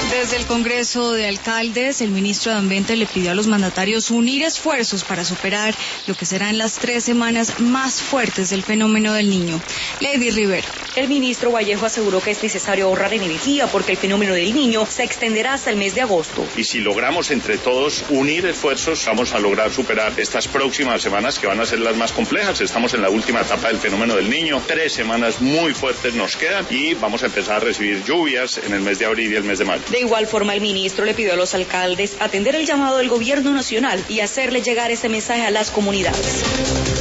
Desde el Congreso de Alcaldes, el ministro de Ambiente le pidió a los mandatarios unir esfuerzos para superar lo que serán las 3 semanas más fuertes del fenómeno del Niño. Lady Rivero. El ministro Vallejo aseguró que es necesario ahorrar energía porque el fenómeno del Niño se extenderá hasta el mes de agosto. Y si logramos entre todos unir esfuerzos, vamos a lograr superar estas próximas semanas que van a ser las más complejas. Estamos en la última etapa del fenómeno del Niño. 3 semanas muy fuertes nos quedan y vamos a empezar a recibir lluvias en el mes de abril y el mes de mayo. De igual forma, el ministro le pidió a los alcaldes atender el llamado del gobierno nacional y hacerle llegar ese mensaje a las comunidades.